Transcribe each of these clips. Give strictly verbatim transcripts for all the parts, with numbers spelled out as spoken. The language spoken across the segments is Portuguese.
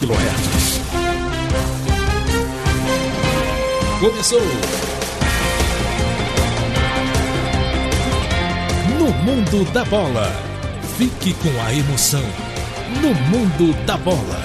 quilohertz. Começou! No Mundo da Bola. Fique com a emoção. No Mundo da Bola.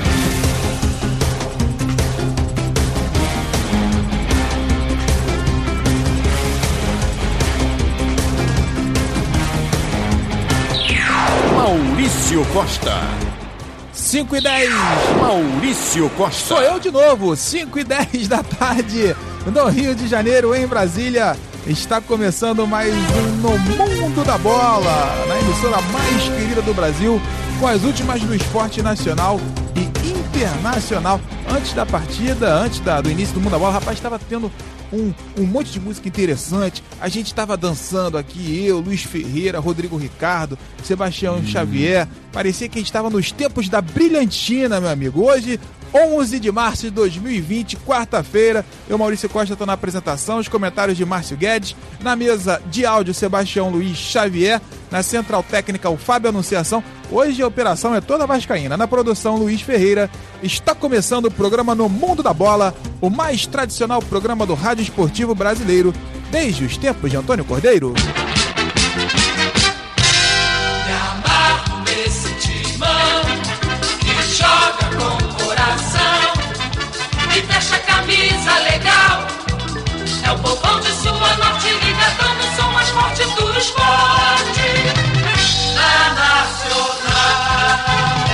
Maurício Costa. cinco e dez. Maurício Costa. Sou eu de novo. cinco e dez da tarde no Rio de Janeiro, em Brasília. Está começando mais um No Mundo da Bola, na emissora mais querida do Brasil, com as últimas do esporte nacional e internacional. Antes da partida, antes da, do início do Mundo da Bola, rapaz, estava tendo um, um monte de música interessante. A gente estava dançando aqui, eu, Luiz Ferreira, Rodrigo Ricardo, Sebastião hum. Xavier. Parecia que a gente estava nos tempos da brilhantina, meu amigo. Hoje, onze de março de dois mil e vinte, quarta-feira, eu, Maurício Costa, estou na apresentação, os comentários de Márcio Guedes, na mesa de áudio, Sebastião Luiz Xavier, na central técnica, o Fábio Anunciação. Hoje a operação é toda vascaína, na produção, Luiz Ferreira. Está começando o programa No Mundo da Bola, o mais tradicional programa do rádio esportivo brasileiro, desde os tempos de Antônio Cordeiro. E fecha a camisa legal. É o povão de sua norte ligadão no som mais forte do esporte. Na Nacional,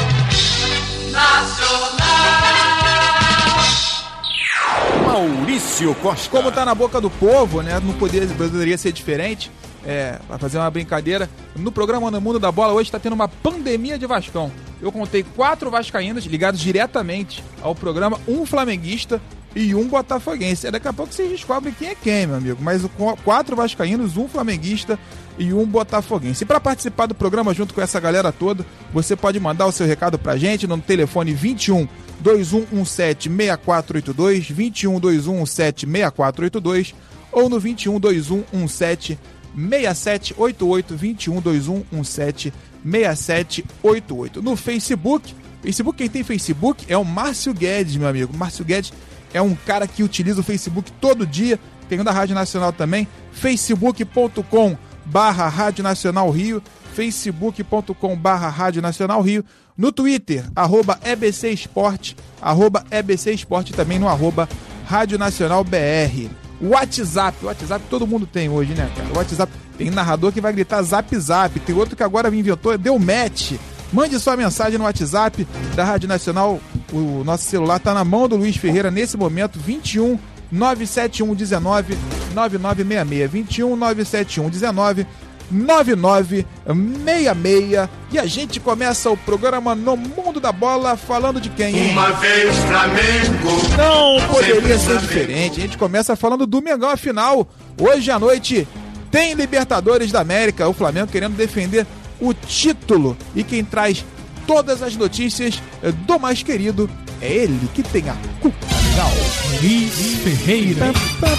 Nacional. Maurício Costa. Como tá na boca do povo, né? Não poderia, poderia ser diferente. É, pra fazer uma brincadeira, no programa No Mundo da Bola hoje tá tendo uma pandemia de Vascão. Eu contei quatro vascaínos ligados diretamente ao programa, um flamenguista e um botafoguense. Daqui a pouco vocês descobrem quem é quem, meu amigo. Mas quatro vascaínos, um flamenguista e um botafoguense. E para participar do programa junto com essa galera toda, você pode mandar o seu recado pra gente no telefone vinte e um, dois um um sete, seis quatro oito dois, vinte e um, dois um um sete, seis quatro oito dois ou no vinte e um, dois um um sete, seis sete oito oito, vinte e um, dois um um sete, seis sete oito oito. No Facebook, Facebook, quem tem Facebook é o Márcio Guedes, meu amigo. Márcio Guedes é um cara que utiliza o Facebook todo dia, tem um da Rádio Nacional também, facebook ponto com barra Rádio Nacional Rio, facebook ponto com barra Rádio Nacional Rio, no Twitter, arroba E B C Esporte, arroba E B C Esporte, também no arroba Rádio Nacional B R. WhatsApp, o WhatsApp todo mundo tem hoje, né, cara? O WhatsApp tem narrador que vai gritar zap zap, tem outro que agora me inventou, deu match. Mande sua mensagem no WhatsApp da Rádio Nacional, o nosso celular tá na mão do Luiz Ferreira nesse momento, vinte e um, nove sete um um nove, nove nove seis seis, vinte e um, nove sete um um nove, nove nove seis seis. E a gente começa o programa No Mundo da Bola falando de quem, hein? Uma vez Flamengo. Não poderia ser diferente. A gente começa falando do Mengão, afinal, hoje à noite tem Libertadores da América, o Flamengo querendo defender o título. E quem traz todas as notícias do mais querido é ele que tem a culpa legal, Luiz Ferreira.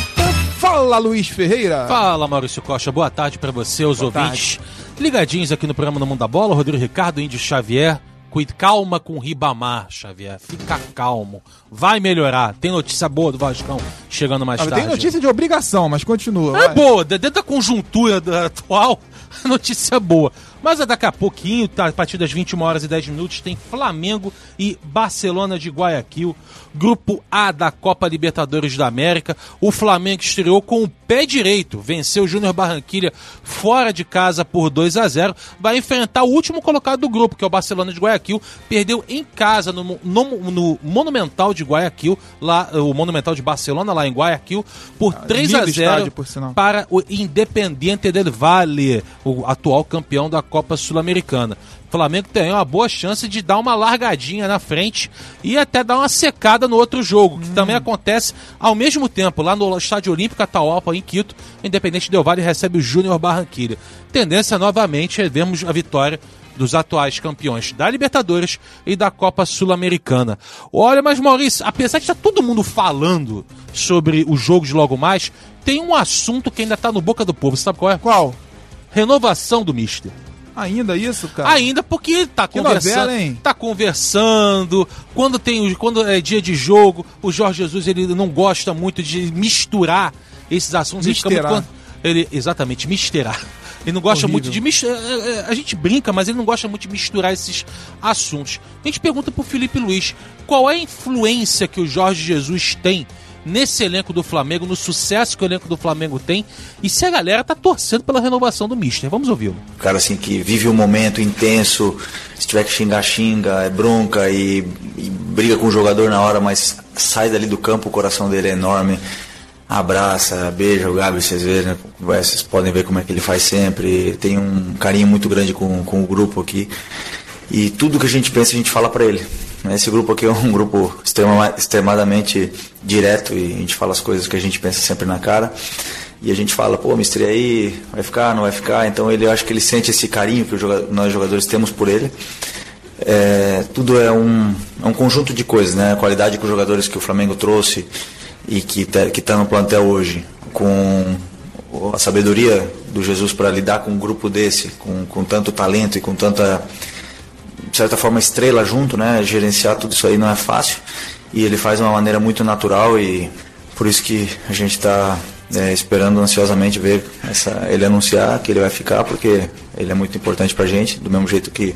Fala, Luiz Ferreira. Fala, Maurício Costa. Boa tarde pra você, os Boa ouvintes. Tarde. Ligadinhos aqui no programa No Mundo da Bola. Rodrigo Ricardo, Índio Xavier. Cuide, calma com o Ribamar, Xavier. Fica calmo. Vai melhorar. Tem notícia boa do Vascão chegando mais ah, tarde. Tem notícia de obrigação, mas continua. É vai. boa. Dentro da conjuntura atual, a notícia é boa. Mas daqui a pouquinho, tá, a partir das vinte e uma horas e dez minutos, tem Flamengo e Barcelona de Guayaquil, Grupo A da Copa Libertadores da América. O Flamengo estreou com o pé direito, venceu o Júnior Barranquilla fora de casa por dois a zero. Vai enfrentar o último colocado do grupo, que é o Barcelona de Guayaquil. Perdeu em casa no, no, no Monumental de Guayaquil, lá, o Monumental de Barcelona, lá em Guayaquil, por ah, três a zero para o Independiente del Valle, o atual campeão da Copa Sul-Americana. O Flamengo tem uma boa chance de dar uma largadinha na frente e até dar uma secada no outro jogo, que hum. também acontece ao mesmo tempo, lá no Estádio Olímpico Atahualpa, em Quito. O Independente Del Valle recebe o Júnior Barranquilla. Tendência novamente é vermos a vitória dos atuais campeões da Libertadores e da Copa Sul-Americana. Olha, mas Maurício, apesar de estar todo mundo falando sobre os jogos de logo mais, tem um assunto que ainda está no boca do povo. Você sabe qual é? Qual? Renovação do Mister. Ainda isso, cara? Ainda porque tá Que conversando, novela, hein? tá conversando. Quando tem o- quando é dia de jogo, o Jorge Jesus ele não gosta muito de misturar esses assuntos. Ele fica muito Misterar. con- ele exatamente misturar. Ele não gosta Horrível. muito de misturar. A gente brinca, mas ele não gosta muito de misturar esses assuntos. A gente pergunta pro Felipe Luiz qual é a influência que o Jorge Jesus tem nesse elenco do Flamengo, no sucesso que o elenco do Flamengo tem, e se a galera tá torcendo pela renovação do Mister. Vamos ouvi-lo. O cara assim que vive um momento intenso, se tiver que xingar, xinga, é bronca e, e briga com o jogador na hora, mas sai dali do campo, o coração dele é enorme. Abraça, beija o Gabi, vocês verem, né? Vocês podem ver como é que ele faz sempre. Tem um carinho muito grande com, com o grupo aqui. E tudo que a gente pensa, a gente fala pra ele. Esse grupo aqui é um grupo extrema, extremadamente direto e a gente fala as coisas que a gente pensa sempre na cara. E a gente fala, pô, mister, aí vai ficar, não vai ficar? Então ele, eu acho que ele sente esse carinho que o jogador, nós jogadores temos por ele. É, tudo é um, é um conjunto de coisas, né? A qualidade que os jogadores que o Flamengo trouxe e que tá, que tá no plantel hoje, com a sabedoria do Jesus para lidar com um grupo desse, com, com tanto talento e com tanta, de certa forma, estrela junto, né? Gerenciar tudo isso aí não é fácil e ele faz de uma maneira muito natural e por isso que a gente está é, esperando ansiosamente ver essa, ele anunciar que ele vai ficar, porque ele é muito importante pra gente, do mesmo jeito que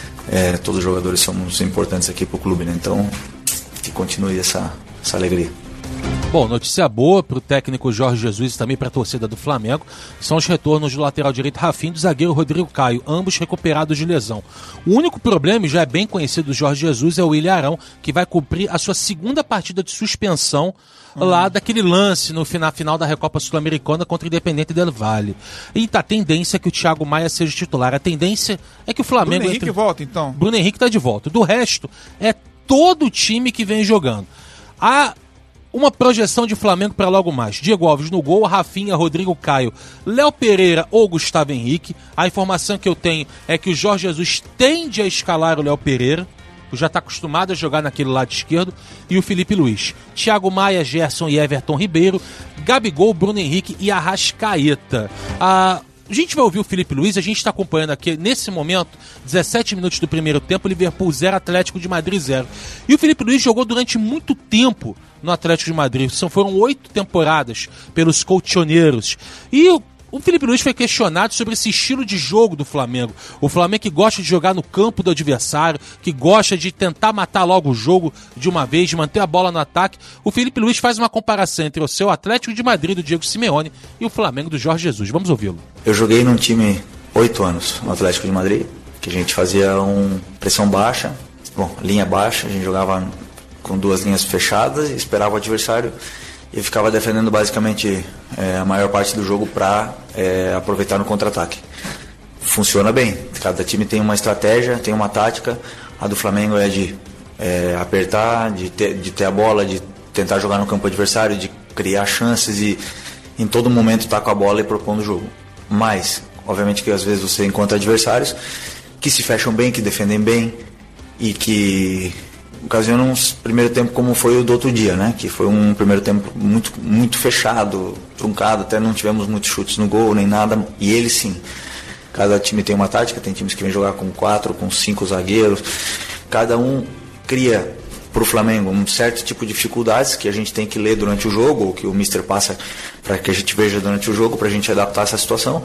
é, todos os jogadores somos importantes aqui pro clube, né? Então que continue essa, essa alegria. Bom, notícia boa para o técnico Jorge Jesus e também para a torcida do Flamengo são os retornos do lateral direito Rafinha e do zagueiro Rodrigo Caio, ambos recuperados de lesão. O único problema, e já é bem conhecido do Jorge Jesus, é o William Arão, que vai cumprir a sua segunda partida de suspensão uhum. lá daquele lance no final, final da Recopa Sul-Americana contra o Independente del Valle. E a tendência é que o Thiago Maia seja titular. A tendência é que o Flamengo... Bruno Henrique entre... volta, então. Bruno Henrique está de volta. Do resto, é todo o time que vem jogando. A... Uma projeção de Flamengo para logo mais. Diego Alves no gol, Rafinha, Rodrigo Caio, Léo Pereira ou Gustavo Henrique. A informação que eu tenho é que o Jorge Jesus tende a escalar o Léo Pereira, já está acostumado a jogar naquele lado esquerdo, e o Felipe Luiz. Thiago Maia, Gerson e Everton Ribeiro, Gabigol, Bruno Henrique e Arrascaeta. A... A gente vai ouvir o Felipe Luiz, a gente está acompanhando aqui, nesse momento, dezessete minutos do primeiro tempo, Liverpool zero, Atlético de Madrid zero. E o Felipe Luiz jogou durante muito tempo no Atlético de Madrid, são, foram oito temporadas pelos colchoneiros. E o, o Felipe Luiz foi questionado sobre esse estilo de jogo do Flamengo. O Flamengo que gosta de jogar no campo do adversário, que gosta de tentar matar logo o jogo de uma vez, de manter a bola no ataque. O Felipe Luiz faz uma comparação entre o seu Atlético de Madrid, do Diego Simeone, e o Flamengo do Jorge Jesus. Vamos ouvi-lo. Eu joguei num time oito anos no Atlético de Madrid, que a gente fazia um pressão baixa, bom, linha baixa, a gente jogava com duas linhas fechadas e esperava o adversário e ficava defendendo basicamente é, a maior parte do jogo para é, aproveitar no contra-ataque. Funciona bem, cada time tem uma estratégia, tem uma tática. A do Flamengo é de é, apertar, de ter, de ter a bola, de tentar jogar no campo adversário, de criar chances e em todo momento estar com a bola e propondo o jogo. Mas, obviamente que às vezes você encontra adversários que se fecham bem, que defendem bem e que ocasionam um primeiro tempo como foi o do outro dia, né? Que foi um primeiro tempo muito, muito fechado, truncado, até não tivemos muitos chutes no gol, nem nada, e eles sim. Cada time tem uma tática, tem times que vêm jogar com quatro, com cinco zagueiros, cada um cria para o Flamengo um certo tipo de dificuldades que a gente tem que ler durante o jogo, ou que o mister passa para que a gente veja durante o jogo, para a gente adaptar essa situação,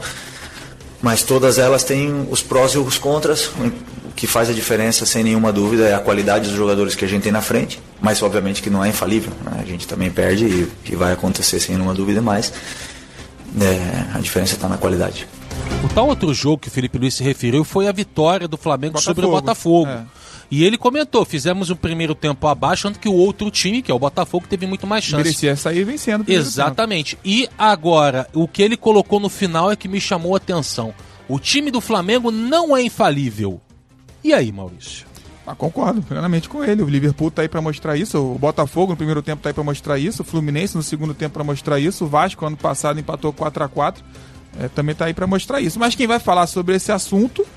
mas todas elas têm os prós e os contras. O que faz a diferença, sem nenhuma dúvida, é a qualidade dos jogadores que a gente tem na frente, mas obviamente que não é infalível, né? A gente também perde e, e vai acontecer sem nenhuma dúvida, mas é, a diferença está na qualidade. O tal outro jogo que o Felipe Luiz se referiu foi a vitória do Flamengo Botafogo. sobre o Botafogo. É. E ele comentou, fizemos um primeiro tempo abaixo, tanto que o outro time, que é o Botafogo, teve muito mais chance. Merecia sair vencendo. Exatamente. Tempo. E agora, o que ele colocou no final é que me chamou a atenção. O time do Flamengo não é infalível. E aí, Maurício? Ah, concordo plenamente com ele. O Liverpool tá aí pra mostrar isso. O Botafogo no primeiro tempo tá aí pra mostrar isso. O Fluminense no segundo tempo pra mostrar isso. O Vasco ano passado empatou quatro a quatro. É, também tá aí pra mostrar isso. Mas quem vai falar sobre esse assunto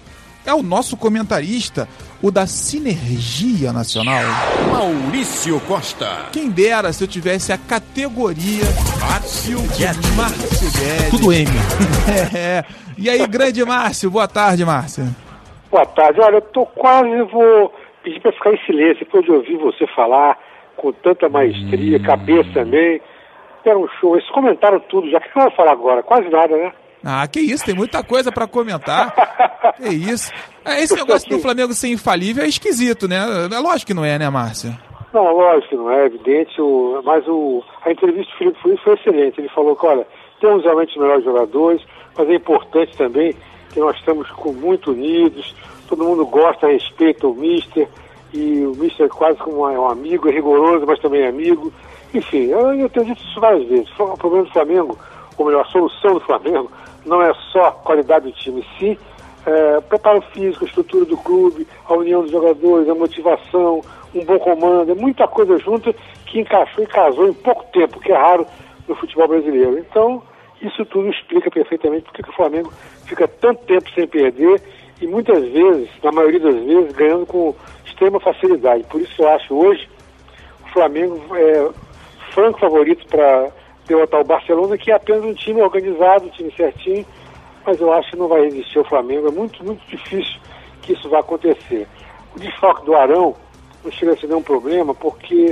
é o nosso comentarista, o da Sinergia Nacional. Maurício Costa. Quem dera se eu tivesse a categoria Márcio Guedes. Márcio Guedes. Tudo M. É. E aí, grande Márcio, boa tarde, Márcio. Boa tarde. Olha, eu tô quase, vou pedir para ficar em silêncio, depois de ouvir você falar com tanta maestria, hum. cabeça também. Era um show, eles comentaram tudo já. O que eu vou falar agora? Quase nada, né? Ah, que isso, tem muita coisa pra comentar. Que isso. É, esse negócio do Flamengo ser infalível é esquisito, né? É lógico que não é, né, Márcio? Não, lógico que não é, evidente. O, mas o, a entrevista do Felipe Fury foi excelente. Ele falou que, olha, temos realmente os melhores jogadores, mas é importante também que nós estamos com muito unidos, todo mundo gosta, respeita o Mister, e o Mister é quase como um, um amigo, é rigoroso, mas também é amigo. Enfim, eu, eu tenho dito isso várias vezes. O problema do Flamengo, ou melhor, a solução do Flamengo, não é só a qualidade do time, sim é, preparo físico, a estrutura do clube, a união dos jogadores, a motivação, um bom comando, é muita coisa junta que encaixou e casou em pouco tempo, que é raro no futebol brasileiro. Então, isso tudo explica perfeitamente porque que o Flamengo fica tanto tempo sem perder e muitas vezes, na maioria das vezes, ganhando com extrema facilidade. Por isso eu acho hoje o Flamengo é franco favorito para derrotar o Barcelona, que é apenas um time organizado, um time certinho, mas eu acho que não vai resistir ao Flamengo. É muito, muito difícil que isso vá acontecer. O desfalque do Arão não chega a ser nenhum problema, porque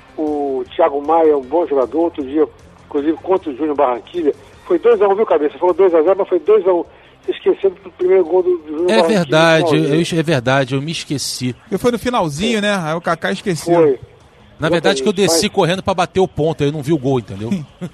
o Thiago Maia é um bom jogador. Outro dia, inclusive, contra o Júnior Barranquilla, foi dois a um, viu, Cabeça? Falou dois a zero, mas foi dois a um. Esquecendo do primeiro gol do, do Júnior é Barranquilla. Verdade, eu, é verdade, eu me esqueci. Porque foi no finalzinho, é. né? Aí o Kaká esqueceu. Foi. Na verdade que eu desci mas... correndo para bater o ponto, eu não vi o gol, entendeu?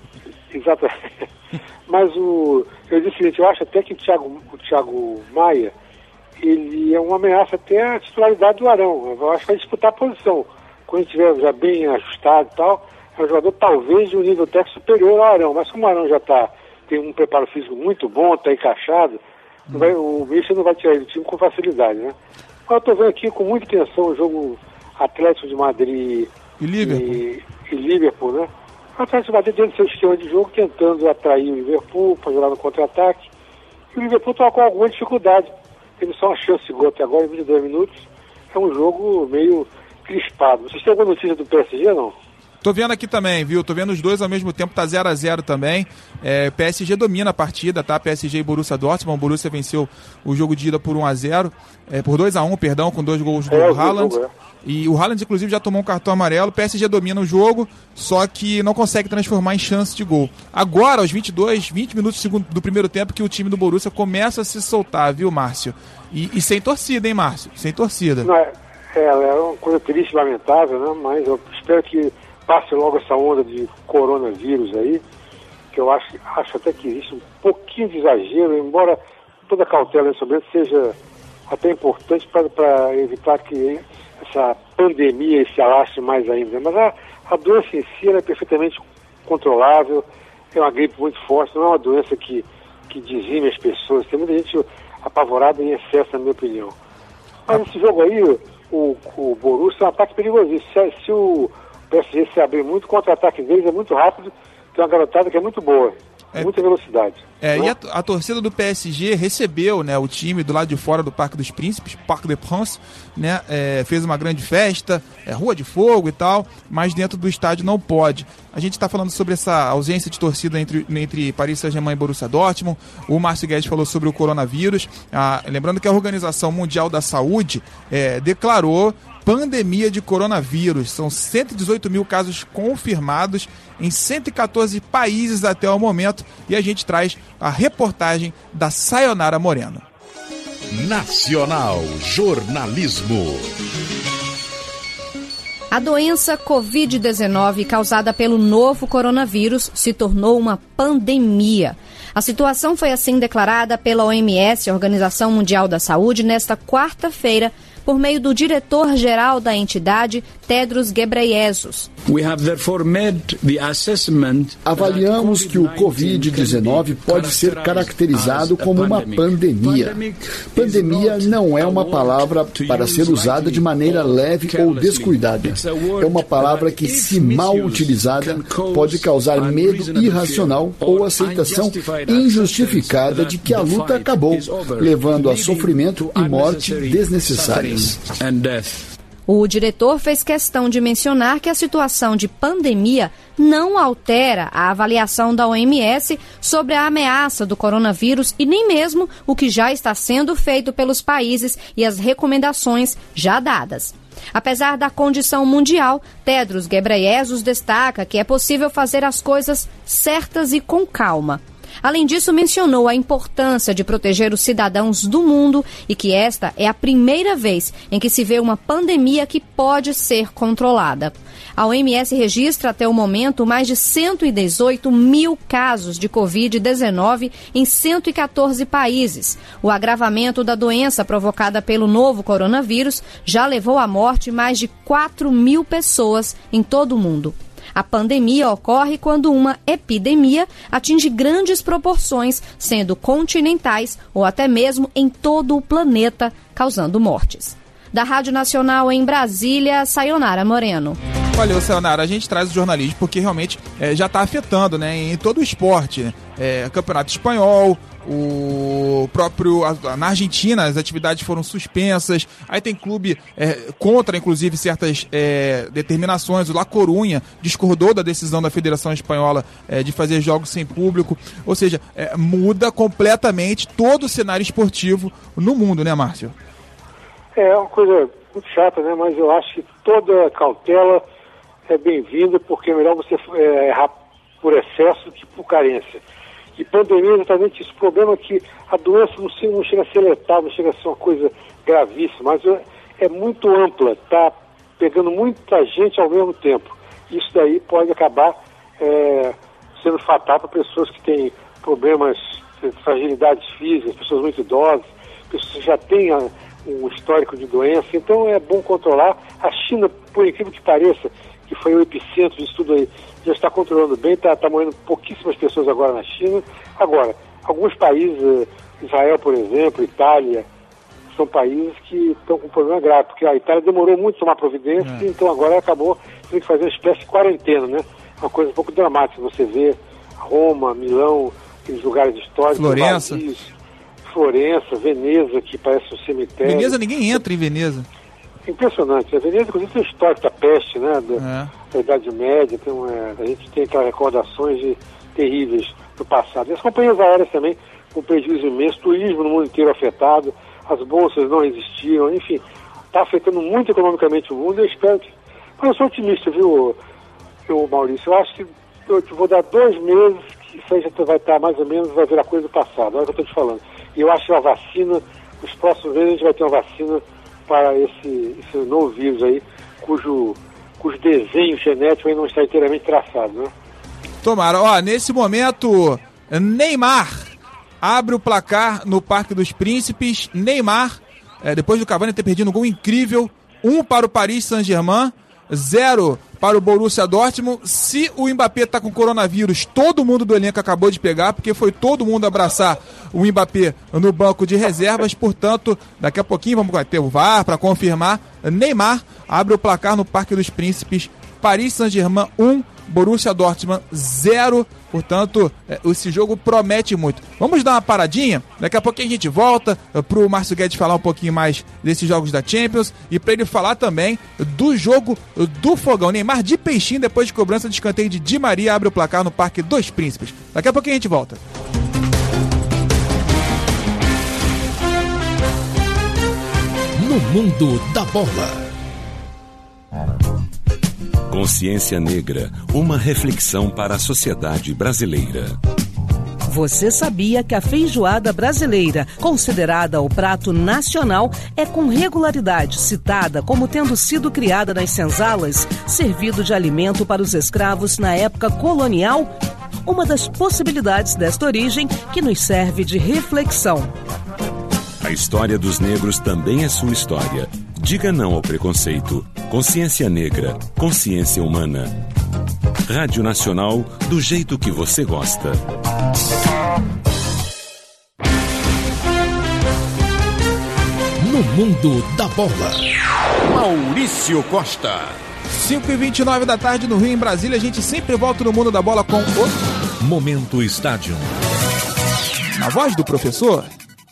Exatamente. Mas o, eu disse o seguinte, eu acho até que o Thiago, o Thiago Maia, ele é uma ameaça até à titularidade do Arão. Eu acho que vai disputar a posição. Quando ele estiver já bem ajustado e tal, é um jogador talvez de um nível técnico superior ao Arão. Mas como o Arão já tá, tem um preparo físico muito bom, está encaixado, não vai, o Mister não vai tirar ele do time com facilidade, né? Mas eu estou vendo aqui com muita atenção o jogo Atlético de Madrid e Liverpool, e, e Liverpool, né? O Atlético de Madrid dentro do seu esquema de jogo, tentando atrair o Liverpool para jogar no contra-ataque. E o Liverpool está com alguma dificuldade. Teve só uma chance de gol até agora, em vinte e dois minutos. É um jogo meio crispado. Vocês têm alguma notícia do P S G, não? Tô vendo aqui também, viu? Tô vendo os dois ao mesmo tempo, tá zero a zero também. É, P S G domina a partida, tá? P S G e Borussia Dortmund. O Borussia venceu o jogo de ida por um a zero. É, por dois a um, perdão, com dois gols do é, Haaland. Jogo, é. E o Haaland, inclusive, já tomou um cartão amarelo. O P S G domina o jogo, só que não consegue transformar em chance de gol. Agora, aos vinte e dois, vinte minutos do, segundo, do primeiro tempo, que o time do Borussia começa a se soltar, viu, Márcio? E, e sem torcida, hein, Márcio? Sem torcida. Não, é, é, é uma coisa triste e lamentável, né? Mas eu espero que passe logo essa onda de coronavírus aí, que eu acho, acho até que existe um pouquinho de exagero, embora toda a cautela sobre isso seja até importante para evitar que essa pandemia se alastre mais ainda. Mas a, a doença em si ela é perfeitamente controlável, é uma gripe muito forte, não é uma doença que, que dizime as pessoas. Tem muita gente apavorada em excesso, na minha opinião. Mas esse jogo aí, o, o Borussia é um ataque perigoso. Se, se o P S G se abrir muito, o contra-ataque deles é muito rápido, tem uma garotada que é muito boa. É, muita velocidade. É, né? E a, a torcida do P S G recebeu, né, o time do lado de fora do Parque dos Príncipes, Parc des Princes, né, é, fez uma grande festa, é, rua de fogo e tal, mas dentro do estádio não pode. A gente está falando sobre essa ausência de torcida entre, entre Paris Saint-Germain e Borussia Dortmund. O Márcio Guedes falou sobre o coronavírus. Ah, lembrando que a Organização Mundial da Saúde é, declarou pandemia de coronavírus. São cento e dezoito mil casos confirmados em cento e catorze países até o momento. E a gente traz a reportagem da Sayonara Moreno. Nacional Jornalismo. A doença covid dezenove causada pelo novo coronavírus se tornou uma pandemia. A situação foi assim declarada pela O M S, Organização Mundial da Saúde, nesta quarta-feira, por meio do diretor-geral da entidade, Tedros Ghebreyesus. Avaliamos que o covid dezenove pode ser caracterizado como uma pandemia. Pandemia não é uma palavra para ser usada de maneira leve ou descuidada. É uma palavra que, se mal utilizada, pode causar medo irracional ou aceitação injustificada de que a luta acabou, levando a sofrimento e morte desnecessárias. O diretor fez questão de mencionar que a situação de pandemia não altera a avaliação da O M S sobre a ameaça do coronavírus e nem mesmo o que já está sendo feito pelos países e as recomendações já dadas. Apesar da condição mundial, Tedros Ghebreyesus destaca que é possível fazer as coisas certas e com calma. Além disso, mencionou a importância de proteger os cidadãos do mundo e que esta é a primeira vez em que se vê uma pandemia que pode ser controlada. A O M S registra até o momento mais de cento e dezoito mil casos de covid dezenove em cento e quatorze países. O agravamento da doença provocada pelo novo coronavírus já levou à morte mais de quatro mil pessoas em todo o mundo. A pandemia ocorre quando uma epidemia atinge grandes proporções, sendo continentais ou até mesmo em todo o planeta, causando mortes. Da Rádio Nacional em Brasília, Sayonara Moreno. Valeu, Sayonara. A gente traz o jornalismo porque realmente é, já está afetando, né, em todo o esporte. Né? É, Campeonato Espanhol, o próprio na Argentina as atividades foram suspensas, aí tem clube é, contra inclusive certas é, determinações. O La Coruña discordou da decisão da Federação Espanhola é, de fazer jogos sem público, ou seja, é, muda completamente todo o cenário esportivo no mundo, né, Márcio? É uma coisa muito chata, né, mas eu acho que toda cautela é bem-vinda, porque é melhor você é, errar por excesso do que por carência. E pandemia é exatamente isso. O problema é que a doença não, se, não chega a ser letal, não chega a ser uma coisa gravíssima, mas é, é muito ampla, está pegando muita gente ao mesmo tempo. Isso daí pode acabar é, sendo fatal para pessoas que têm problemas, fragilidades físicas, pessoas muito idosas, pessoas que já têm a, um histórico de doença. Então é bom controlar. A China, por incrível que pareça, que foi o epicentro disso tudo aí, já está controlando bem, está tá morrendo pouquíssimas pessoas agora na China. Agora, alguns países, Israel, por exemplo, Itália, são países que estão com um problema grave, porque a Itália demorou muito a tomar providência, é. Então agora acabou tendo que fazer uma espécie de quarentena, né? Uma coisa um pouco dramática, você vê Roma, Milão, aqueles lugares históricos, Florença, Paris, Florença, Veneza, que parece um cemitério. Veneza, ninguém entra em Veneza. Impressionante. A Veneza, inclusive, tem o histórico da peste, né? Da, é. da Idade Média. Tem uma, a gente tem aquelas recordações de, terríveis do passado. E as companhias aéreas também, com prejuízo imenso, turismo no mundo inteiro afetado, as bolsas não resistiram, enfim, está afetando muito economicamente o mundo. Eu espero que. Mas eu sou otimista, viu, viu, Maurício? Eu acho que eu te vou dar dois meses que isso aí já vai estar mais ou menos, vai virar coisa do passado. Olha o que eu estou te falando. E eu acho que a vacina, nos próximos meses, a gente vai ter uma vacina para esse, esse novo vírus aí, cujo, cujo desenho genético aí não está inteiramente traçado, né? Tomara. Ó, nesse momento, Neymar abre o placar no Parque dos Príncipes. Neymar, é, depois do Cavani ter perdido um gol incrível, um para o Paris Saint-Germain, zero para o Borussia Dortmund. Se o Mbappé está com coronavírus, todo mundo do elenco acabou de pegar, porque foi todo mundo abraçar o Mbappé no banco de reservas. Portanto, daqui a pouquinho vamos ter o V A R para confirmar. Neymar abre o placar no Parque dos Príncipes. Paris Saint-Germain um, Borussia Dortmund zero. Portanto, esse jogo promete muito. Vamos dar uma paradinha, daqui a pouquinho a gente volta para o Márcio Guedes falar um pouquinho mais desses jogos da Champions e para ele falar também do jogo do Fogão. Neymar de peixinho, depois de cobrança de escanteio de Di Maria, abre o placar no Parque dos Príncipes. Daqui a pouquinho a gente volta. No mundo da bola. Consciência Negra, uma reflexão para a sociedade brasileira. Você sabia que a feijoada brasileira, considerada o prato nacional, é com regularidade citada como tendo sido criada nas senzalas, servido de alimento para os escravos na época colonial? Uma das possibilidades desta origem que nos serve de reflexão. A história dos negros também é sua história. Diga não ao preconceito. Consciência negra, consciência humana. Rádio Nacional, do jeito que você gosta. No mundo da bola, Maurício Costa. cinco e vinte e nove da tarde no Rio, em Brasília. A gente sempre volta no mundo da bola com o Momento Estádio. A voz do professor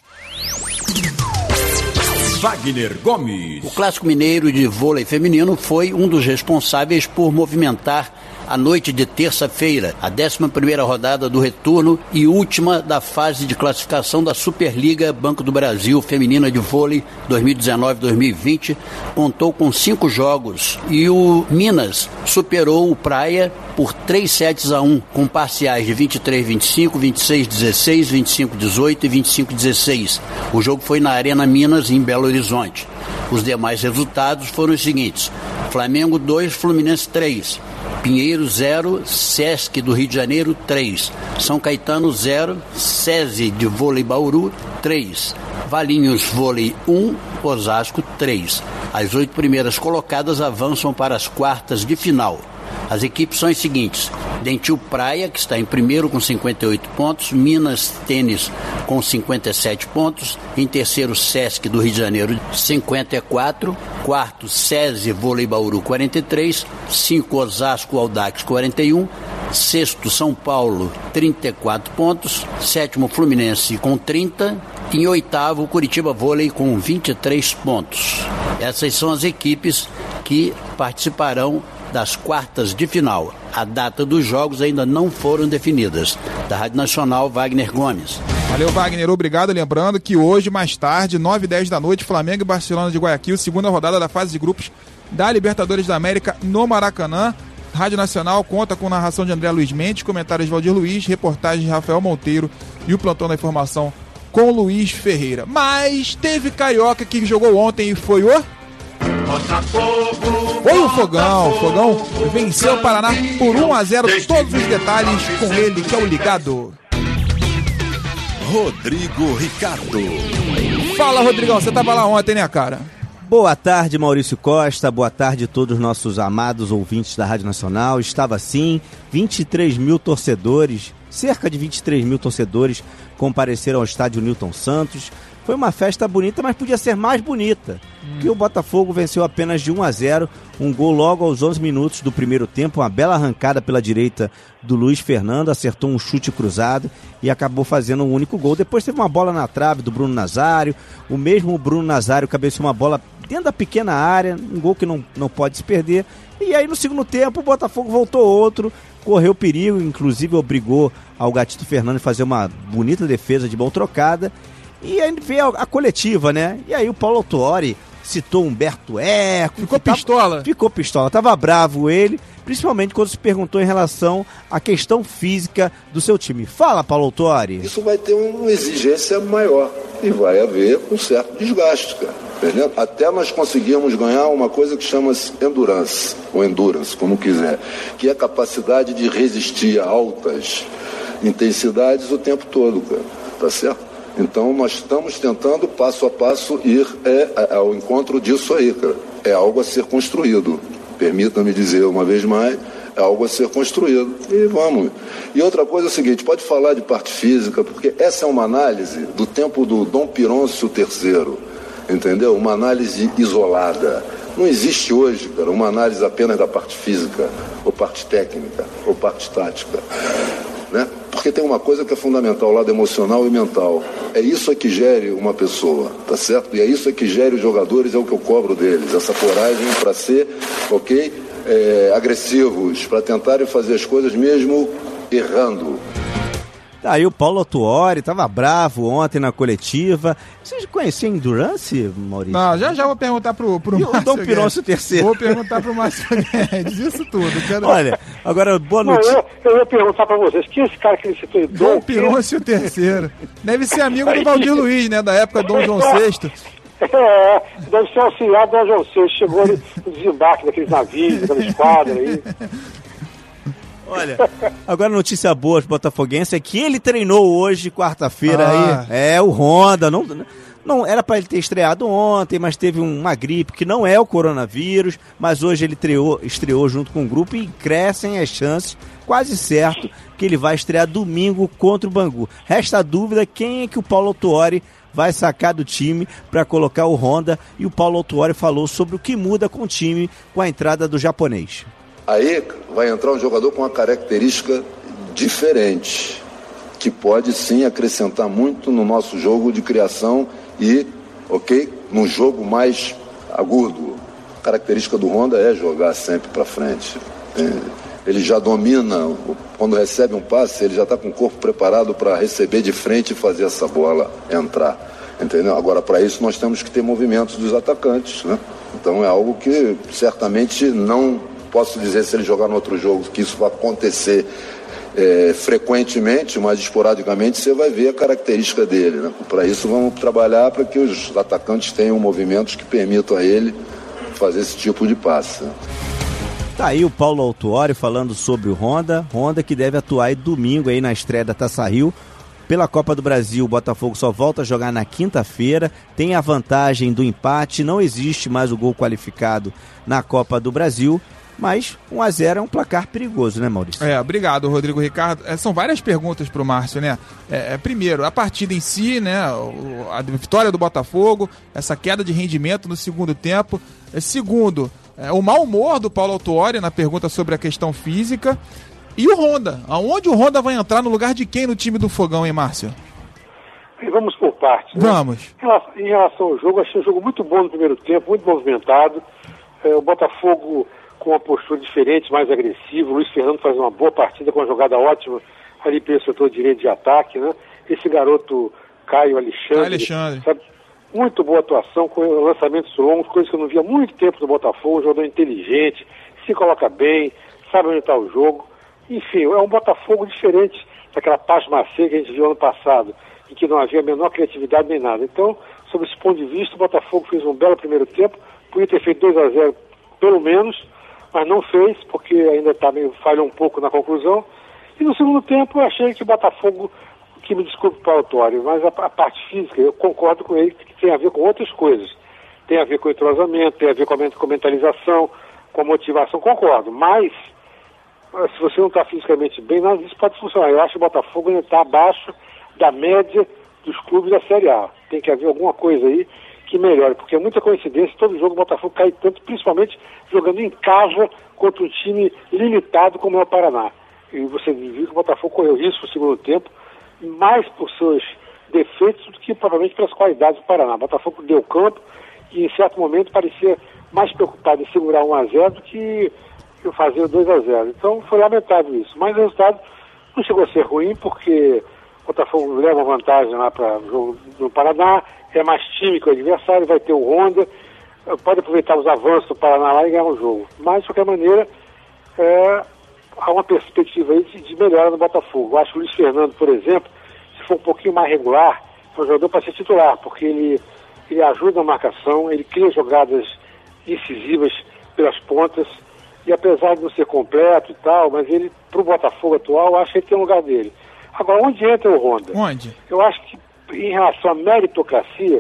Wagner Gomes. O Clássico Mineiro de Vôlei Feminino foi um dos responsáveis por movimentar a noite de terça-feira, a décima primeira rodada do retorno e última da fase de classificação da Superliga Banco do Brasil Feminina de Vôlei dois mil e dezenove dois mil e vinte, contou com cinco jogos e o Minas superou o Praia por três sets a um, com parciais de vinte e três a vinte e cinco, vinte e seis a dezesseis, vinte e cinco a dezoito e vinte e cinco a dezesseis. O jogo foi na Arena Minas, em Belo Horizonte. Os demais resultados foram os seguintes: Flamengo dois, Fluminense três, Pinheiro zero, Sesc do Rio de Janeiro três, São Caetano zero, SESI de Vôlei Bauru três, Valinhos Vôlei um, Osasco três. As oito primeiras colocadas avançam para as quartas de final. As equipes são as seguintes: Dentil Praia, que está em primeiro com cinquenta e oito pontos, Minas Tênis com cinquenta e sete pontos, em terceiro Sesc do Rio de Janeiro cinquenta e quatro, quarto SESI Vôlei Bauru quarenta e três, cinco Osasco Audax quarenta e um, sexto São Paulo trinta e quatro pontos, sétimo Fluminense com trinta, em oitavo Curitiba Vôlei com vinte e três pontos. Essas são as equipes que participarão das quartas de final. A data dos jogos ainda não foram definidas. Da Rádio Nacional, Wagner Gomes. Valeu, Wagner, obrigado. Lembrando que hoje, mais tarde, nove e dez da noite, Flamengo e Barcelona de Guayaquil, segunda rodada da fase de grupos da Libertadores da América no Maracanã. Rádio Nacional conta com narração de André Luiz Mendes, comentários de Valdir Luiz, reportagem de Rafael Monteiro e o plantão da informação com Luiz Ferreira. Mas teve carioca que jogou ontem e foi o... Foi o Fogão. O Fogão venceu o Paraná por um a zero. Todos os detalhes com ele, que é o Ligado. Rodrigo Ricardo. Fala, Rodrigão, você tava lá ontem, né, cara? Boa tarde, Maurício Costa. Boa tarde a todos os nossos amados ouvintes da Rádio Nacional. Estava sim, vinte e três mil torcedores, cerca de vinte e três mil torcedores compareceram ao estádio Newton Santos. Foi uma festa bonita, mas podia ser mais bonita, hum. que o Botafogo venceu apenas de um a zero, um gol logo aos onze minutos do primeiro tempo, uma bela arrancada pela direita do Luiz Fernando, acertou um chute cruzado e acabou fazendo um único gol. Depois teve uma bola na trave do Bruno Nazário, o mesmo Bruno Nazário cabeceou uma bola dentro da pequena área, um gol que não, não pode se perder. E aí no segundo tempo o Botafogo voltou outro, correu perigo, inclusive obrigou ao Gatito Fernando a fazer uma bonita defesa de mão trocada. E aí veio a, a coletiva, né? E aí o Paulo Autuori citou Humberto Eco. Ficou pistola? Tava, ficou pistola. Tava bravo ele, principalmente quando se perguntou em relação à questão física do seu time. Fala, Paulo Autuori. Isso vai ter uma exigência maior e vai haver um certo desgaste, cara. Entendeu? Até nós conseguimos ganhar uma coisa que chama-se endurance, ou endurance, como quiser, que é a capacidade de resistir a altas intensidades o tempo todo, cara. Tá certo? Então nós estamos tentando passo a passo ir é, ao encontro disso aí, cara. É algo a ser construído. Permita-me dizer uma vez mais, é algo a ser construído. E vamos. E outra coisa é o seguinte, pode falar de parte física, porque essa é uma análise do tempo do Dom Pirôncio terceiro, entendeu? Uma análise isolada. Não existe hoje, cara, uma análise apenas da parte física, ou parte técnica, ou parte tática. Né? Porque tem uma coisa que é fundamental, o lado emocional e mental. É isso é que gere uma pessoa, tá certo? E é isso é que gere os jogadores, é o que eu cobro deles. Essa coragem para ser, ok, é, agressivos, para tentarem fazer as coisas mesmo errando. Aí o Paulo Autuori tava bravo ontem na coletiva. Vocês conheciam Endurance, Maurício? Não, já já vou perguntar pro, pro e Márcio o Dom Pirôncio terceiro. Vou perguntar pro Márcio Guedes, isso tudo. Quero... Olha, agora boa notícia. Não, eu, eu ia perguntar pra vocês, quem é esse cara que ele citou? Dom Pirôncio terceiro. Deve ser amigo do Valdir Luiz, né, da época do Dom João sexto. É, deve ser auxiliar do Dom João sexto. Chegou ali no desembarque daqueles navios, daquela esquadra aí. Olha, agora notícia boa de botafoguense é que ele treinou hoje, quarta-feira, ah. aí. É, o Honda, não, Não era para ele ter estreado ontem, mas teve uma gripe que não é o coronavírus, mas hoje ele estreou, estreou junto com o grupo e crescem as chances, quase certo, que ele vai estrear domingo contra o Bangu. Resta a dúvida quem é que o Paulo Autuori vai sacar do time para colocar o Honda, e o Paulo Autuori falou sobre o que muda com o time com a entrada do japonês. Aí vai entrar um jogador com uma característica diferente, que pode sim acrescentar muito no nosso jogo de criação e, ok, num jogo mais agudo. A característica do Honda é jogar sempre para frente. Ele já domina, quando recebe um passe, ele já está com o corpo preparado para receber de frente e fazer essa bola entrar. Entendeu? Agora, para isso, nós temos que ter movimentos dos atacantes, né? Então é algo que certamente não posso dizer, se ele jogar no outro jogo, que isso vai acontecer É, frequentemente, mas esporadicamente, você vai ver a característica dele, né? Para isso vamos trabalhar para que os atacantes tenham movimentos que permitam a ele fazer esse tipo de passe. Tá aí o Paulo Autuori falando sobre o Honda, Honda que deve atuar aí domingo aí na estreia da Taça Rio. Pela Copa do Brasil, o Botafogo só volta a jogar na quinta-feira, tem a vantagem do empate, não existe mais o gol qualificado na Copa do Brasil. Mas um a zero é um placar perigoso, né, Maurício? É, obrigado, Rodrigo Ricardo. É, são várias perguntas para o Márcio, né? É, é, primeiro, a partida em si, né? O, a vitória do Botafogo, essa queda de rendimento no segundo tempo. É, segundo, é, o mau humor do Paulo Autuori na pergunta sobre a questão física. E o Honda. Aonde o Honda vai entrar no lugar de quem no time do Fogão, hein, Márcio? Vamos por partes, né? Vamos. Em relação, em relação ao jogo, achei um jogo muito bom no primeiro tempo, muito movimentado. É, o Botafogo com uma postura diferente, mais agressiva. O Luiz Fernando faz uma boa partida com uma jogada ótima ali pelo setor direito de ataque, né? Esse garoto Caio Alexandre, Alexandre. Sabe? Muito boa atuação, com lançamentos longos, coisa que eu não via há muito tempo no Botafogo. Um jogador inteligente, se coloca bem, sabe onde está o jogo. Enfim, é um Botafogo diferente daquela pasmacê que a gente viu ano passado, em que não havia a menor criatividade nem nada. Então, sob esse ponto de vista, o Botafogo fez um belo primeiro tempo, podia ter feito dois a zero pelo menos, mas não fez, porque ainda tá meio, falhou um pouco na conclusão. E no segundo tempo eu achei que o Botafogo, que me desculpe para o Autuori, mas a, a parte física, eu concordo com ele, que tem a ver com outras coisas. Tem a ver com o entrosamento, tem a ver com a, com a mentalização, com a motivação, concordo. Mas, se você não está fisicamente bem, nada disso pode funcionar. Eu acho que o Botafogo ainda está abaixo da média dos clubes da Série A. Tem que haver alguma coisa aí que melhore, porque é muita coincidência, todo jogo o Botafogo cai tanto, principalmente jogando em casa contra um time limitado como é o Paraná. E você viu que o Botafogo correu risco no segundo tempo, mais por seus defeitos do que provavelmente pelas qualidades do Paraná. O Botafogo deu campo e em certo momento parecia mais preocupado em segurar um a zero do que fazer dois a zero. Então foi lamentável isso, mas o resultado não chegou a ser ruim, porque o Botafogo leva vantagem lá para o jogo do Paraná, é mais time que o adversário, vai ter o Honda, pode aproveitar os avanços do Paraná lá e ganhar o jogo. Mas, de qualquer maneira, é, há uma perspectiva aí de, de melhora no Botafogo. Eu acho que o Luiz Fernando, por exemplo, se for um pouquinho mais regular, é um jogador para ser titular, porque ele, ele ajuda na marcação, ele cria jogadas incisivas pelas pontas, e apesar de não ser completo e tal, mas ele, para o Botafogo atual, eu acho que ele tem um lugar dele. Agora, onde entra o Honda? Onde? Eu acho que, em relação à meritocracia,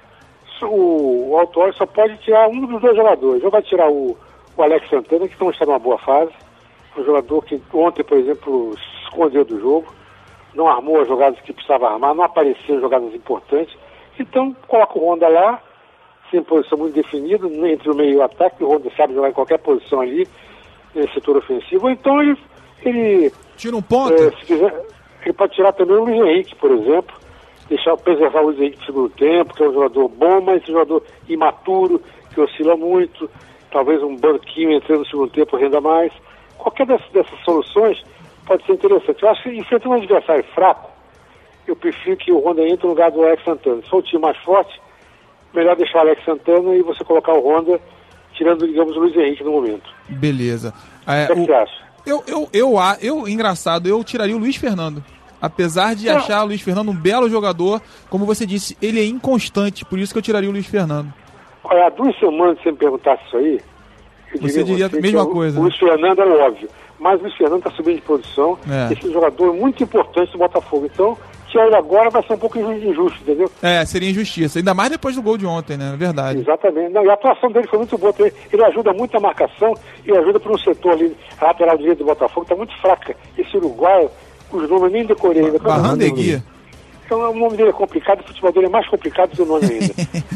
o, o Autuori só pode tirar um dos dois jogadores. Ou vai tirar o, o Alex Santana, que não está numa boa fase, um jogador que ontem, por exemplo, se escondeu do jogo, não armou as jogadas que precisava armar, não apareceu em jogadas importantes. Então, coloca o Honda lá, sem posição muito definida, entre o meio e o ataque. O Honda sabe jogar em qualquer posição ali, nesse setor ofensivo. Ou então ele... ele tira um ponto? É, se quiser, ele pode tirar também o Luiz Henrique, por exemplo, deixar, preservar o Luiz Henrique no segundo tempo, que é um jogador bom, mas um jogador imaturo, que oscila muito, talvez um banquinho entrando no segundo tempo renda mais. Qualquer dessas, dessas soluções pode ser interessante. Eu acho que enfrentando um adversário fraco, eu prefiro que o Honda entre no lugar do Alex Santana. Se for um time mais forte, melhor deixar o Alex Santana e você colocar o Honda, tirando, digamos, o Luiz Henrique no momento. Beleza. É, o que o... você acha? Eu, eu, eu, eu, engraçado, eu tiraria o Luiz Fernando. Apesar de Não. achar o Luiz Fernando um belo jogador, como você disse, ele é inconstante, por isso que eu tiraria o Luiz Fernando. Olha, há duas semanas que você me perguntasse isso aí, eu você diria a mesma coisa. O, o Luiz Fernando era óbvio, mas o Luiz Fernando está subindo de posição, é. esse é um jogador muito importante do Botafogo, então tirar ele agora vai ser um pouco injusto, entendeu? É, seria injustiça. Ainda mais depois do gol de ontem, né? É verdade. Exatamente. Não, e a atuação dele foi muito boa. Ele, ele ajuda muito a marcação e ajuda para um setor ali, a lateral direita do Botafogo, que está muito fraca. Esse uruguaio, cujo nome eu nem decorei ainda. Barrandegui. Então o nome dele é complicado, o futebol dele é mais complicado do que o nome ainda.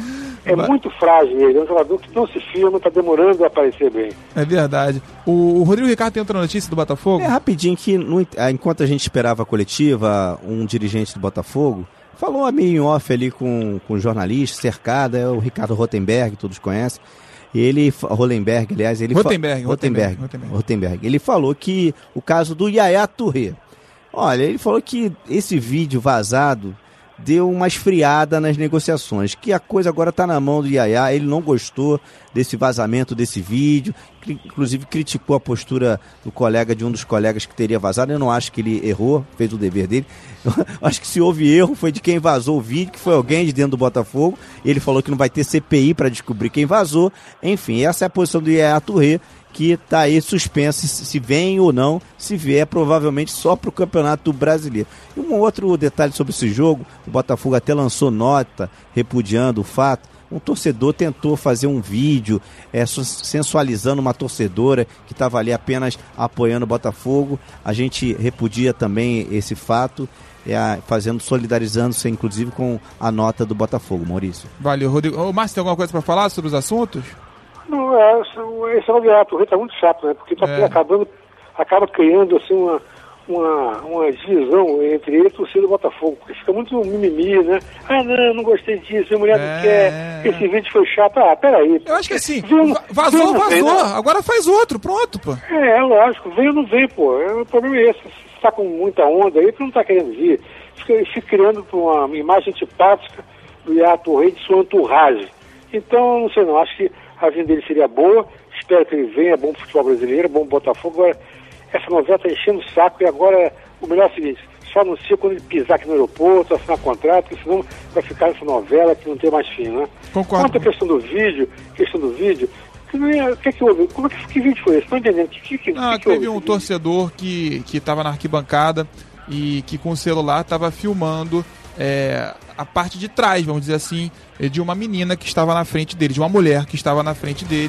É muito frágil ele, é um jogador que não se firma, está demorando a aparecer bem. É verdade. O, o Rodrigo Ricardo tem outra notícia do Botafogo? É, rapidinho, que no, enquanto a gente esperava a coletiva, um dirigente do Botafogo falou a meio em off ali com, com o jornalista, cercado, é o Ricardo Rotenberg, todos conhecem. Ele, Rotenberg, aliás, ele Rotenberg, fa... Rotenberg, Rotenberg, Rotenberg. Ele falou que o caso do Yaya Touré. Olha, ele falou que esse vídeo vazado deu uma esfriada nas negociações, que a coisa agora está na mão do Yaya. Ele não gostou desse vazamento desse vídeo, inclusive criticou a postura do colega, de um dos colegas que teria vazado. Eu não acho que ele errou, fez o dever dele. Eu acho que se houve erro foi de quem vazou o vídeo, que foi alguém de dentro do Botafogo. Ele falou que não vai ter C P I para descobrir quem vazou. Enfim, essa é a posição do Yaya Touré, que está aí suspenso se vem ou não. Se vier, provavelmente só para o Campeonato Brasileiro. E um outro detalhe sobre esse jogo, o Botafogo até lançou nota repudiando o fato. Um torcedor tentou fazer um vídeo é, sensualizando uma torcedora que estava ali apenas apoiando o Botafogo. A gente repudia também esse fato, é, fazendo, solidarizando-se inclusive com a nota do Botafogo. Maurício. Valeu, Rodrigo. Ô, Márcio, tem alguma coisa para falar sobre os assuntos? Não, é, esse Aldeato está muito chato, né? Porque está é. acabando, acaba criando assim uma, uma, uma divisão entre ele e o torcedor do Botafogo, porque fica muito mimimi, né? Ah, não, não gostei disso, a mulher é. não quer, esse vídeo foi chato. Ah, peraí. Eu acho que assim, vem, vazou, vem, vazou, vem, né? Agora faz outro, pronto, pô. É, é lógico, vem ou não vem, pô. O problema é esse, você está com muita onda aí, tu não está querendo vir. Fica, fica criando uma imagem antipática do Yato Rei de sua entourage. Então, não sei não, acho que a vinda dele seria boa, espero que ele venha, bom pro futebol brasileiro, bom pro Botafogo. Agora, essa novela está enchendo o saco e agora o melhor é o seguinte, só anuncia quando ele pisar aqui no aeroporto, assinar contrato, porque senão vai ficar essa novela que não tem mais fim, né? Concordo. Quanto à questão do vídeo, questão do vídeo, que não é, o que é que houve? Como é que, que vídeo foi esse? Não entendendo. Que, que, que, não, que teve houve? um torcedor que estava na arquibancada e que com o celular estava filmando é, a parte de trás, vamos dizer assim, de uma menina que estava na frente dele, de uma mulher que estava na frente dele.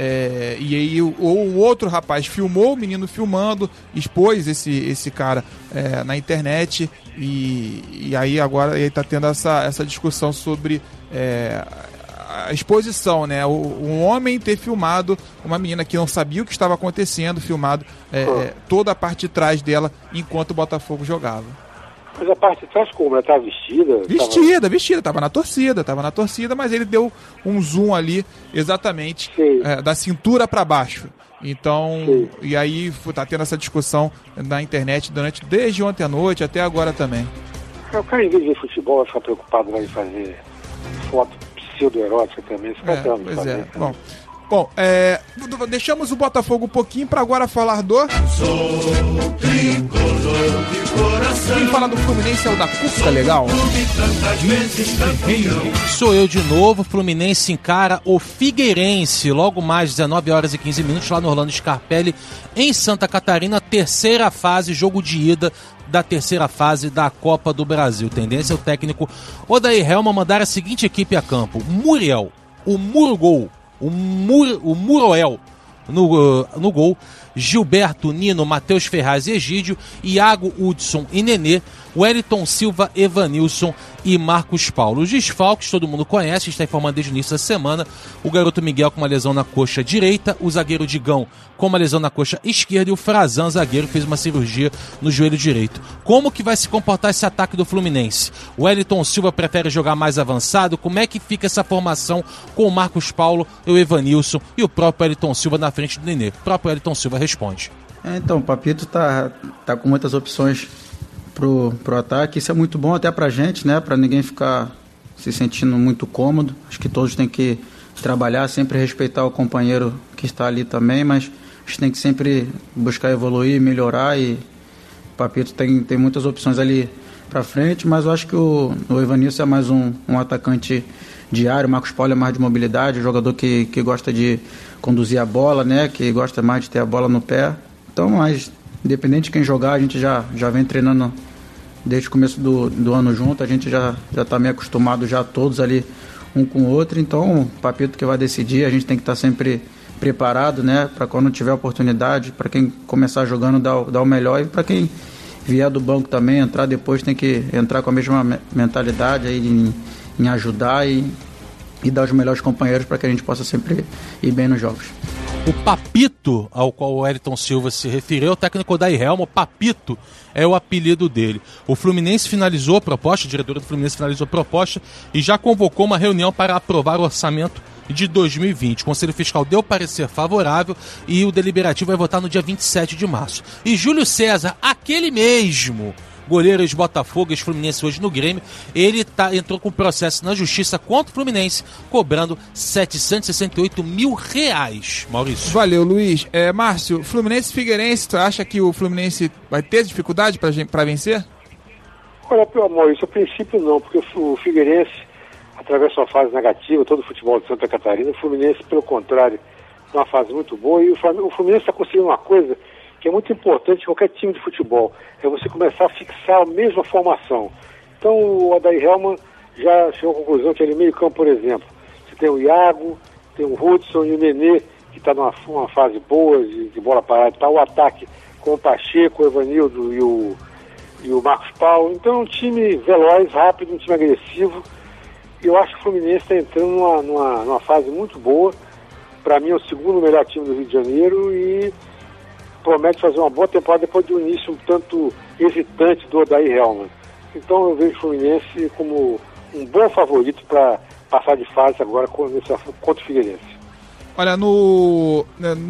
É, e aí o, o outro rapaz filmou o menino filmando, expôs esse, esse cara é, na internet e, e aí agora ele está tendo essa, essa discussão sobre é, a exposição, né? O, um homem ter filmado uma menina que não sabia o que estava acontecendo, filmado é, é, toda a parte de trás dela enquanto o Botafogo jogava. Mas a parte de trás como? Ela estava vestida? Vestida, tava... vestida, tava na torcida, tava na torcida, mas ele deu um zoom ali exatamente é, da cintura para baixo. Então, Sim. e aí tá tendo essa discussão na internet durante desde ontem à noite até agora também. O cara, em vez de ver futebol, vai ficar preocupado em fazer foto pseudo-erótica também. Isso é, pois fazer, é. Bom, bom é, deixamos o Botafogo um pouquinho para agora falar do... Sou tricolor de coração. Quem fala do Fluminense é o da Cuca, legal? Sou eu de novo. Fluminense encara o Figueirense logo mais dezenove horas e quinze minutos lá no Orlando Scarpelli, em Santa Catarina, terceira fase, jogo de ida da terceira fase da Copa do Brasil. Tendência é o técnico Odair Helma mandar a seguinte equipe a campo: Muriel, o Murgol, o, Mur, o Muroel no, uh, no gol, Gilberto, Nino, Matheus Ferraz e Egídio, Iago, Hudson e Nenê, Wellington Silva, Evanilson e Marcos Paulo. Os desfalques todo mundo conhece, está informando desde o início da semana. O garoto Miguel com uma lesão na coxa direita, o zagueiro Digão com uma lesão na coxa esquerda e o Frazan, zagueiro, fez uma cirurgia no joelho direito. Como que vai se comportar esse ataque do Fluminense? O Wellington Silva prefere jogar mais avançado? Como é que fica essa formação com o Marcos Paulo, o Evanilson e o próprio Wellington Silva na frente do Nenê? O próprio Wellington Silva responde. É, então, o Papito tá, tá com muitas opções pro, pro ataque. Isso é muito bom até pra gente, né? Pra ninguém ficar se sentindo muito cômodo. Acho que todos têm que trabalhar, sempre respeitar o companheiro que está ali também, mas a gente tem que sempre buscar evoluir, melhorar, e o Papito tem, tem muitas opções ali pra frente, mas eu acho que o, o Evanilson é mais um, um atacante diário, o Marcos Paulo é mais de mobilidade, um jogador que, que gosta de conduzir a bola, né? Que gosta mais de ter a bola no pé. Então, mas independente de quem jogar, a gente já, já vem treinando desde o começo do, do ano junto, a gente já já está meio acostumado já todos ali um com o outro, então o Papito que vai decidir, a gente tem que estar tá sempre preparado, né, para quando tiver oportunidade, para quem começar jogando dar, dar o melhor, e para quem vier do banco também, entrar depois tem que entrar com a mesma mentalidade aí em, em ajudar e, e dar os melhores companheiros para que a gente possa sempre ir bem nos jogos. O Papito, ao qual o Wellington Silva se referiu, é o técnico da Helma. O Papito é o apelido dele. O Fluminense finalizou a proposta, a diretora do Fluminense finalizou a proposta e já convocou uma reunião para aprovar o orçamento de dois mil e vinte. O Conselho Fiscal deu parecer favorável e o deliberativo vai votar no dia vinte e sete de março. E Júlio César, aquele mesmo goleiro de Botafogo, ex-Fluminense hoje no Grêmio, ele tá, entrou com processo na justiça contra o Fluminense, cobrando setecentos e sessenta e oito mil reais. Maurício. Valeu, Luiz. É, Márcio, Fluminense e Figueirense, tu acha que o Fluminense vai ter dificuldade para vencer? Olha, Maurício, a princípio não, porque o Figueirense atravessa uma fase negativa, todo o futebol de Santa Catarina. O Fluminense, pelo contrário, é uma fase muito boa, e o Fluminense está conseguindo uma coisa que é muito importante em qualquer time de futebol, é você começar a fixar a mesma formação. Então o Odair Hellmann já chegou à conclusão que ali meio campo, por exemplo, você tem o Iago, tem o Hudson e o Nenê, que está numa uma fase boa de, de bola parada, está o ataque com o Pacheco, o Evanildo e o, e o Marcos Paulo. Então é um time veloz, rápido, um time agressivo, e eu acho que o Fluminense está entrando numa, numa, numa fase muito boa. Para mim é o segundo melhor time do Rio de Janeiro e promete fazer uma boa temporada depois do início um tanto hesitante do Odair Hellmann. Então eu vejo o Fluminense como um bom favorito para passar de fase agora contra o Figueirense. Olha, no,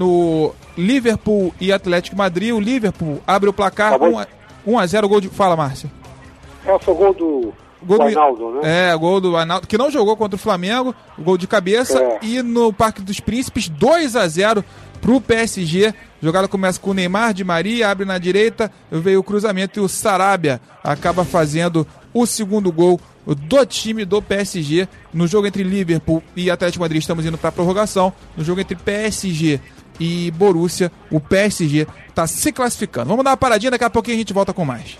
no Liverpool e Atlético de Madrid, o Liverpool abre o placar tá um a zero, gol de... Fala, Márcio. É, foi o gol do... Gol do Arnaldo, né? É, gol do Arnaldo, que não jogou contra o Flamengo, gol de cabeça, é. E no Parque dos Príncipes, dois a zero pro P S G. A jogada começa com o Neymar, Di Maria, abre na direita, veio o cruzamento e o Sarabia acaba fazendo o segundo gol do time do P S G. No jogo entre Liverpool e Atlético de Madrid estamos indo para a prorrogação. No jogo entre P S G e Borussia, o P S G está se classificando. Vamos dar uma paradinha, daqui a pouquinho a gente volta com mais.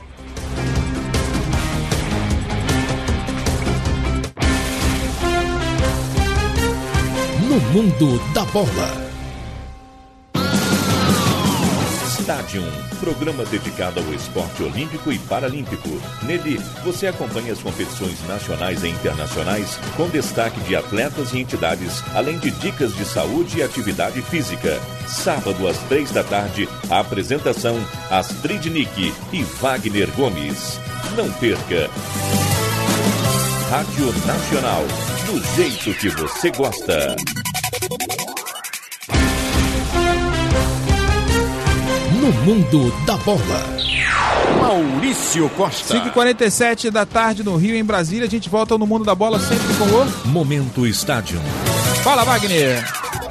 No mundo da bola. Stadium, programa dedicado ao esporte olímpico e paralímpico. Nele, você acompanha as competições nacionais e internacionais, com destaque de atletas e entidades, além de dicas de saúde e atividade física. Sábado, às três da tarde, a apresentação Astrid Nick e Wagner Gomes. Não perca! Rádio Nacional, do jeito que você gosta. No mundo da bola. Maurício Costa. cinco e quarenta e sete da tarde no Rio, em Brasília. A gente volta no mundo da bola sempre com o Momento Estádio. Fala, Wagner.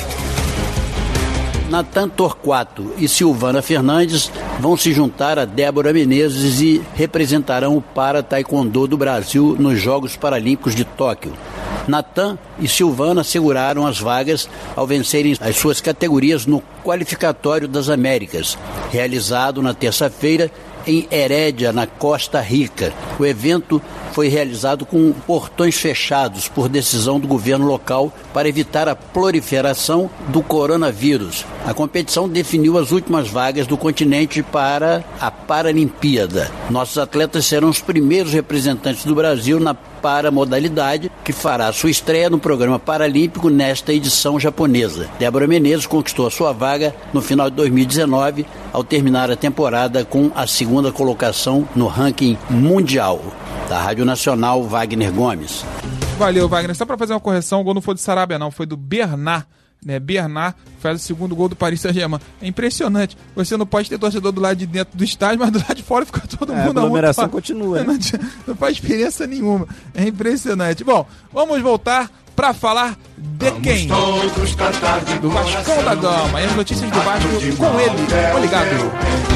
Natan Torquato e Silvana Fernandes vão se juntar a Débora Menezes e representarão o para-taekwondo do Brasil nos Jogos Paralímpicos de Tóquio. Natan e Silvana seguraram as vagas ao vencerem as suas categorias no Qualificatório das Américas, realizado na terça-feira em Herédia, na Costa Rica. O evento foi realizado com portões fechados por decisão do governo local para evitar a proliferação do coronavírus. A competição definiu as últimas vagas do continente para a Paralimpíada. Nossos atletas serão os primeiros representantes do Brasil na paramodalidade, que fará sua estreia no programa paralímpico nesta edição japonesa. Débora Menezes conquistou a sua vaga no final de dois mil e dezenove, ao terminar a temporada com a segunda colocação no ranking mundial. Da Rádio Nacional, Wagner Gomes. Valeu, Wagner. Só para fazer uma correção, o gol não foi do Sarabia, não, foi do Bernard. Né, Bernard faz o segundo gol do Paris Saint-Germain. É impressionante. Você não pode ter torcedor do lado de dentro do estádio, mas do lado de fora fica todo é, mundo. A aglomeração muito... continua. Não, não faz diferença nenhuma. É impressionante. Bom, vamos voltar para falar de vamos quem? Do Vascão da Gama. E as notícias do Vasco com ele. Tô ligado.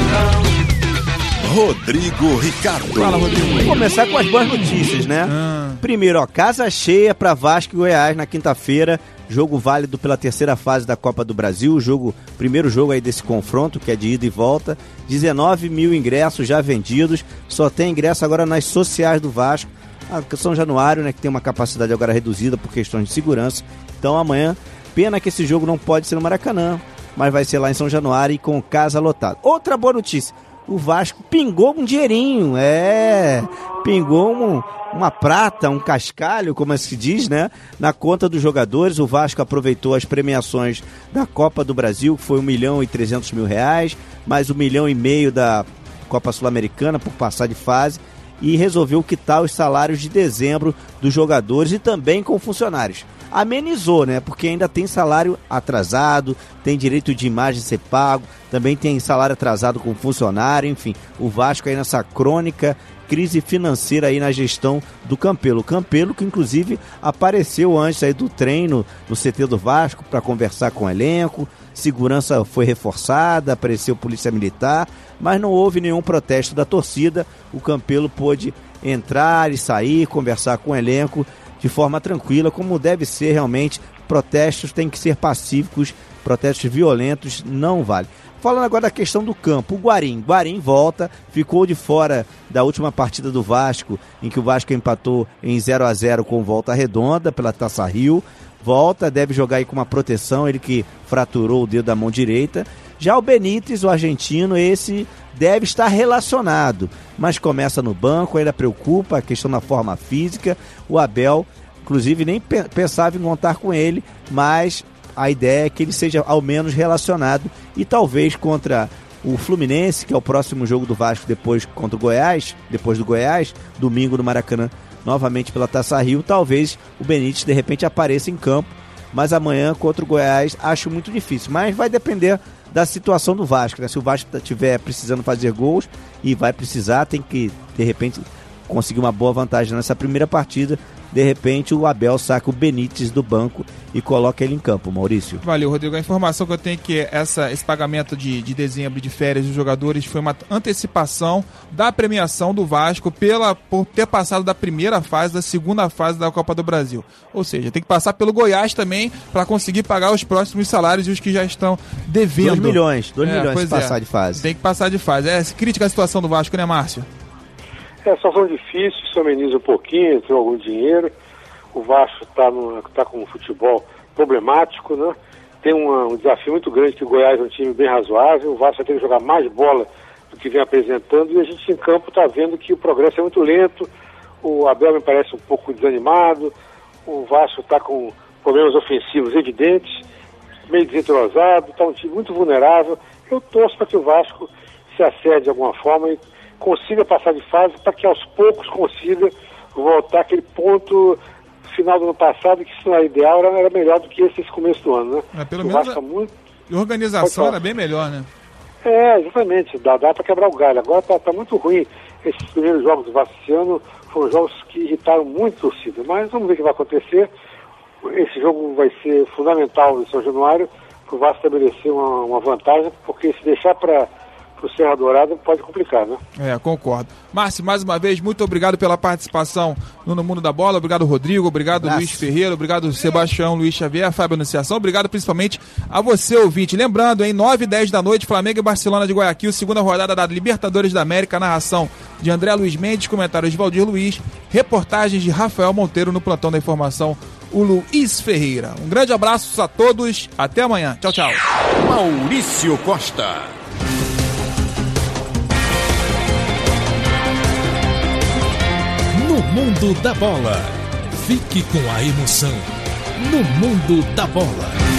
Rodrigo Ricardo. Fala, Rodrigo. Vamos começar com as boas notícias, né? Ah. Primeiro, ó, casa cheia para Vasco e Goiás na quinta-feira jogo válido pela terceira fase da Copa do Brasil, jogo, primeiro jogo aí desse confronto, que é de ida e volta. dezenove mil ingressos já vendidos, só tem ingresso agora nas sociais do Vasco, a São Januário, né, que tem uma capacidade agora reduzida por questões de segurança. Então amanhã, pena que esse jogo não pode ser no Maracanã, mas vai ser lá em São Januário e com casa lotada. Outra boa notícia, o Vasco pingou um dinheirinho, é, pingou um, uma prata, um cascalho, como se diz, né, na conta dos jogadores. O Vasco aproveitou as premiações da Copa do Brasil, que foi um milhão e trezentos mil reais, mais um milhão e meio da Copa Sul-Americana por passar de fase, e resolveu quitar os salários de dezembro dos jogadores e também com funcionários. Amenizou, né? Porque ainda tem salário atrasado, tem direito de imagem ser pago, também tem salário atrasado com funcionário, enfim. O Vasco aí nessa crônica crise financeira aí na gestão do Campelo. O Campelo que inclusive apareceu antes aí do treino no C T do Vasco para conversar com o elenco, segurança foi reforçada, apareceu polícia militar, mas não houve nenhum protesto da torcida. O Campelo pôde entrar e sair, conversar com o elenco de forma tranquila, como deve ser realmente. Protestos têm que ser pacíficos, protestos violentos não vale. Falando agora da questão do campo, o Guarim, Guarim volta, ficou de fora da última partida do Vasco, em que o Vasco empatou em zero a zero com Volta Redonda pela Taça Rio. Volta, deve jogar aí com uma proteção, ele que fraturou o dedo da mão direita. Já o Benítez, o argentino, esse deve estar relacionado, mas começa no banco, ainda preocupa a questão da forma física. O Abel, inclusive, nem pensava em contar com ele, mas a ideia é que ele seja ao menos relacionado e talvez contra o Fluminense, que é o próximo jogo do Vasco depois contra o Goiás, depois do Goiás, domingo no Maracanã, novamente pela Taça Rio, talvez o Benítez de repente apareça em campo, mas amanhã contra o Goiás acho muito difícil, mas vai depender da situação do Vasco, né? Se o Vasco estiver precisando fazer gols, e vai precisar, tem que de repente conseguir uma boa vantagem nessa primeira partida. De repente o Abel saca o Benítez do banco e coloca ele em campo, Maurício. Valeu, Rodrigo. A informação que eu tenho é que essa, esse pagamento de, de dezembro de férias dos jogadores foi uma antecipação da premiação do Vasco pela, por ter passado da primeira fase, da segunda fase da Copa do Brasil. Ou seja, tem que passar pelo Goiás também para conseguir pagar os próximos salários e os que já estão devendo. dois milhões, dois é, milhões se passar é. de fase. Tem que passar de fase. É crítica a situação do Vasco, né, Márcio? É, a situação difícil, se ameniza um pouquinho, entrou algum dinheiro. O Vasco está tá com um futebol problemático, né? Tem uma, um desafio muito grande, que o Goiás é um time bem razoável. O Vasco vai ter que jogar mais bola do que vem apresentando, e a gente em campo está vendo que o progresso é muito lento. O Abel me parece um pouco desanimado. O Vasco está com problemas ofensivos evidentes, meio desentrosado, está um time muito vulnerável. Eu torço para que o Vasco se acede de alguma forma e consiga passar de fase, para que aos poucos consiga voltar àquele ponto final do ano passado, que se não era ideal, era, era melhor do que esse, esse começo do ano, né? É, pelo o menos Vasco a muito... organização era bem melhor, né? É, exatamente, dá, dá para quebrar o galho. Agora tá, tá muito ruim. Esses primeiros jogos do Vasco esse ano foram jogos que irritaram muito a torcida, mas vamos ver o que vai acontecer. Esse jogo vai ser fundamental em São Januário, para o Vasco estabelecer uma, uma vantagem, porque se deixar para o Serra Dourada pode complicar, né? É, concordo. Márcio, mais uma vez, muito obrigado pela participação no, no Mundo da Bola. Obrigado, Rodrigo. Obrigado, Graças. Luiz Ferreira. Obrigado, Sebastião, Luiz Xavier, Fábio Anunciação. Obrigado principalmente a você, ouvinte. Lembrando, em nove e dez da noite, Flamengo e Barcelona de Guayaquil, segunda rodada da Libertadores da América, narração de André Luiz Mendes, comentários de Valdir Luiz, reportagens de Rafael Monteiro no plantão da informação, o Luiz Ferreira. Um grande abraço a todos. Até amanhã. Tchau, tchau. Maurício Costa. No Mundo da Bola. Fique com a emoção. No Mundo da Bola.